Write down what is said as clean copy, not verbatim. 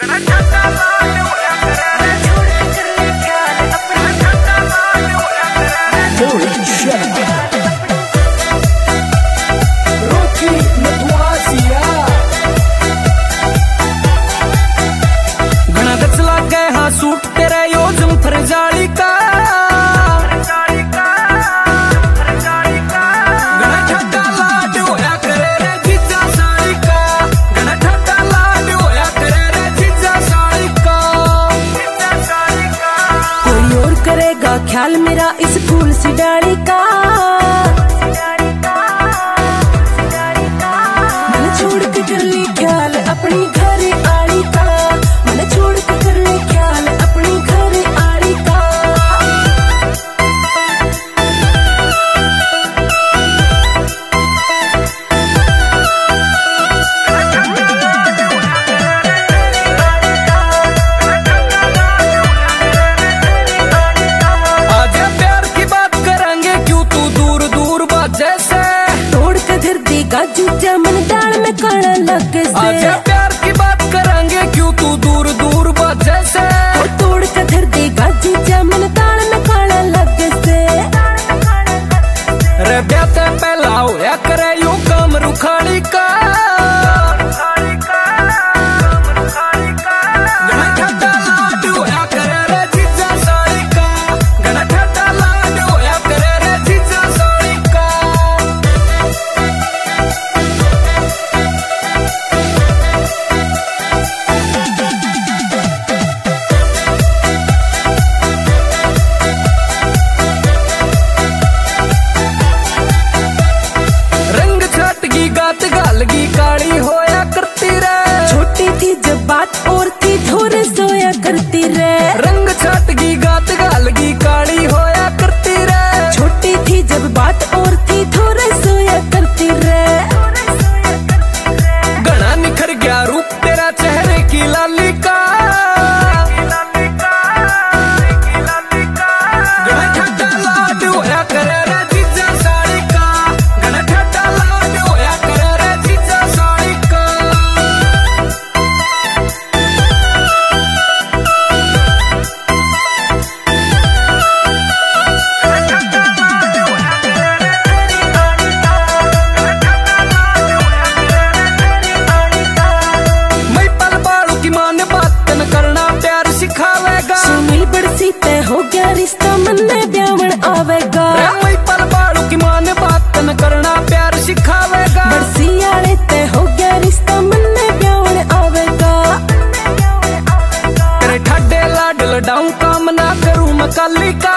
suit तेरा यो जमफर जाली का गणा ठंडा लाड होया करे रे जीजा साड़ी का गणा ठंडा लाड होया करे रे जीजा साड़ी का कोई और करेगा ख्याल मेरा इस फूल सी डाली का मैंने छोड़ के कर ली ख्याल अपनी घर आड़ी का मैंने छोड़ के कर ली ख्याल अपनी घर आड़ी का आजा प्यार की बात करेंगे क्यों तू दूर दूर बात जैसे तोड़ के धर देगा जीजा मन दाल में काला लग से आजा प्यार की बात करेंगे क्यों तू दूर दूर बात जैसे तोड़ के धर देगा जीजा मन दाल में काला लग से रे ब्याते पहला होया करे यूं काम रुखाड़ी का गणा ठंडा लाड होया करे रे जीजा साड़ी का गणा ठंडा लाड होया करे रे जीजा साड़ी का रंग छटगी गात गालगी काली होया करती रे छोटी थी जब बात और थी थोड़े सोया करती रे रंग छटगी गात गालगी काली होया करती रे छोटी थी जब बात और थी थोड़े सोया करती रे गणा निखर गया रूप तेरा चेहरे की लाली का गणा ठंडा लाड होया करे रे जीजा साड़ी का गणा ठंडा लाड होया करे रे जीजा साड़ी का मैं पल बाड़ू की मान बात न करना प्यार सिखावेगा सुनी बड़सी तय हो गया रिश्ता मन में ब्यावन आवेगा मैं पल बाड़ू की मान बात न करना प्यार सिखावेगा बड़सी आले तय हो गया रिश्ता मन में ब्यावन आवेगा तेरे ठड्डे लाड लडाऊं काम ना करूं मैं काली का